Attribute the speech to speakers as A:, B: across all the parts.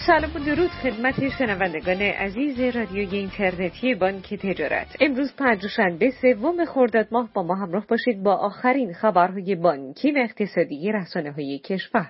A: سلام و درود خدمت شنوندگان عزیز رادیوی اینترنتی بانک تجارت. امروز پنجشنبه 3 خرداد ماه با ما همراه باشید با آخرین خبرهای بانکی و اقتصادی رسانه‌های کشور.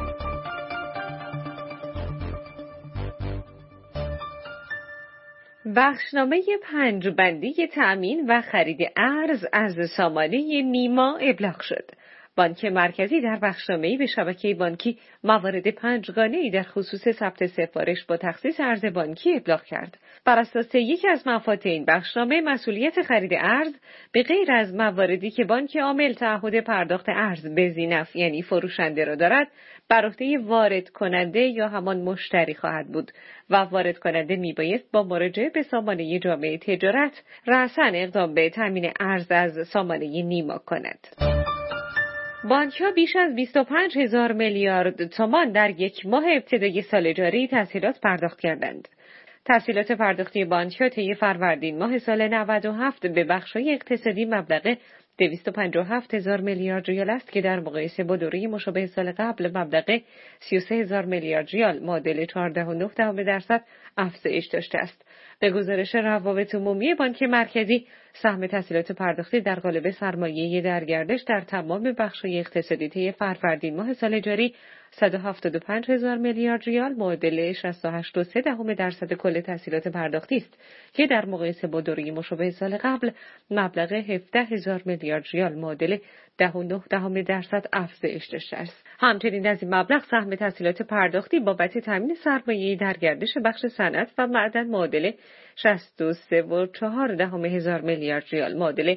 A: بخشنامه 5 بندی تأمین و خرید ارز از سامانه نیما ابلاغ شد. بانک مرکزی در بخشنامه‌ای به شبکه بانکی موارد 5 گانه‌ای در خصوص ثبت سفارش با تخصیص ارز بانکی ابلاغ کرد. بر اساس یکی از مفاد این بخشنامه، مسئولیت خرید ارز به غیر از مواردی که بانک عامل تعهد پرداخت ارز به ذینفع یعنی فروشنده را دارد، بر عهده وارد کننده یا همان مشتری خواهد بود و وارد کننده میبایست با مراجعه به سامانه جامعه تجارت رأساً اقدام به تامین ارز از سامانه نیما کند. بانک‌ها بیش از 25,000 میلیارد تومان در یک ماه ابتدای سال جاری تسهیلات پرداخت کردند. تسهیلات پرداختی بانک‌ها طی فروردین ماه سال 97 به بخش‌های اقتصادی مبلغ 257,000 میلیارد ریال است که در مقایسه با دوره مشابه سال قبل مبلغ 33,000 میلیارد ریال معادل 14.9% افزایش داشته است. به گزارش روابط عمومی بانک مرکزی، سهم تسهیلات پرداختی در قالب سرمایه در گردش در تمام بخش‌های اقتصادی طی فروردین ماه سال جاری 175,000 میلیارد ریال معادل 68.3% کل تسهیلات پرداختی است که در مقایسه با دوره مشابه سال قبل مبلغ 17,000 میلیارد ریال معادل 10.9% افزایش داشته است. همچنین از این مبلغ سهم تسهیلات پرداختی بابت تامین سرمایه در گردش بخش صنعت و معدن معادل 63.4 میلیارد ریال معادل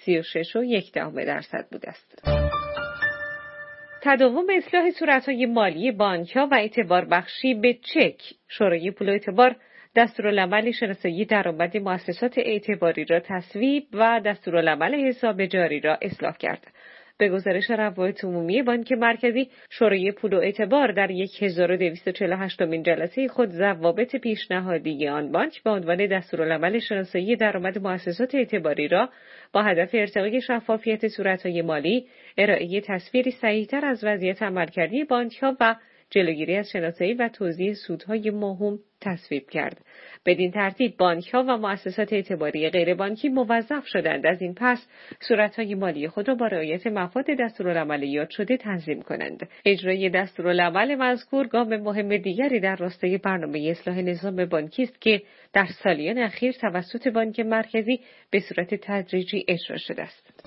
A: 36.1% بوده است. تداوم اصلاح صورت‌های مالی بانک‌ها و اعتبار بخشی به چک. شورای پول و اعتبار دستورالعمل شناسایی درآمد مؤسسات اعتباری را تصویب و دستورالعمل حساب جاری را اصلاح کرد. به گزارش روابط عمومی بانک مرکزی، شورای پول و اعتبار در 1248مین جلسه خود ضوابط پیشنهادی آن بانک به عنوان دستورالعمل شناسایی درآمد مؤسسات اعتباری را با هدف ارتقای شفافیت صورت‌های مالی، ارائه تصویری صحیح‌تر از وضعیت عملکردی بانک‌ها و جلوگیری از شناسایی و توزیع سودهای موهوم تصویب کرد. بدین ترتیب بانک‌ها و مؤسسات اعتباری غیر بانکی موظف شدند از این پس صورت‌های مالی خود را با رعایت مفاد دستورالعمل یاد شده تنظیم کنند. اجرای دستورالعمل مذکور گام مهم دیگری در راستای برنامه اصلاح نظام بانکی است که در سالیان اخیر توسط بانک مرکزی به صورت تدریجی اجرا شده است.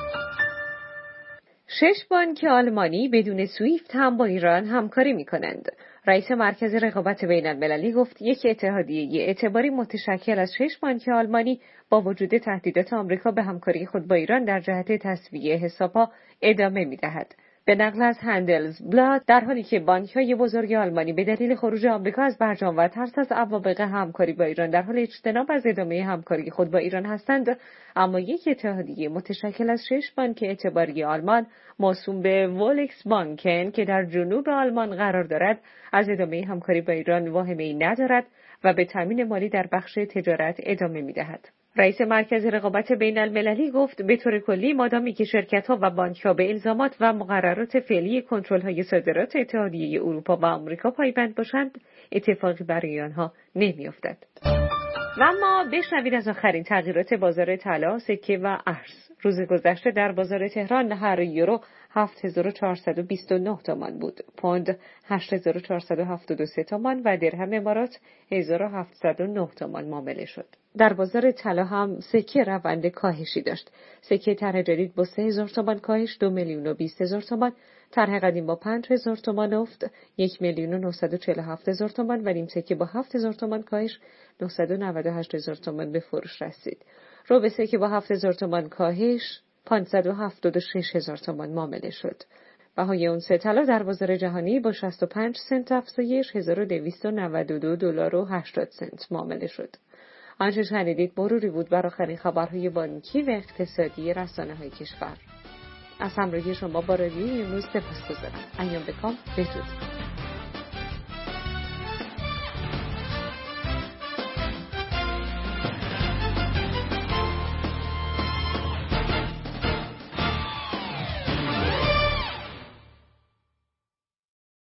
A: 6 بانک آلمانی بدون سویفت هم با ایران همکاری می‌کنند. رئیس مرکز رقابت بین‌المللی گفت یک اتحادیه اعتباری متشکل از 6 بانک آلمانی با وجود تهدیدات آمریکا به همکاری خود با ایران در جهت تسویه حساب‌ها ادامه می‌دهد. به نقل از هندلزبلاد، در حالی که بانک‌های بزرگ آلمانی به دلیل خروج آمریکا از برجام و ترس از عواقب همکاری با ایران در حال اجتناب از ادامه همکاری خود با ایران هستند، اما یک اتحادیه متشکل از 6 بانک اعتباری آلمان موسوم به ولکس بانکن که در جنوب آلمان قرار دارد، از ادامه همکاری با ایران واهمه‌ای ندارد و به تامین مالی در بخش تجارت ادامه می‌دهد. رئیس مرکز رقابت بین‌المللی گفت به طور کلی مادامی که شرکت‌ها و بانک‌ها به الزامات و مقررات فعلی کنترل‌های صادرات اتحادیه اروپا و آمریکا پایبند باشند، اتفاقی برای آنها نمی‌افتد. و اما بشنوید از آخرین تغییرات بازار طلا، سکه و ارز. روز گذشته در بازار تهران هر یورو 7429 تومان بود، پوند 8473 تومان و درهم امارات 1709 تومان معامله شد. در بازار طلا هم سکه روند کاهشی داشت. سکه طرح جدید با 3000 تومان کاهش 2,020,000 تومان، طرح قدیم با 5000 تومان افت 1,947,000 تومان و نیم سکه با 7000 تومان کاهش 998,000 تومان به فروش رسید. ربع سکه با 7000 تومان کاهش 576,000 تومان معامله شد. بهای اونس طلا در بازار جهانی با 65 سنت افزایش 1292 دلار و 80 سنت معامله شد. آنچه شنیدید مروری بود بر آخرین خبرهای بانکی و اقتصادی رسانه‌های کشور. از همراهی شما با رادیوی امروز سپاسگزارم. ایام بکام، بدرود.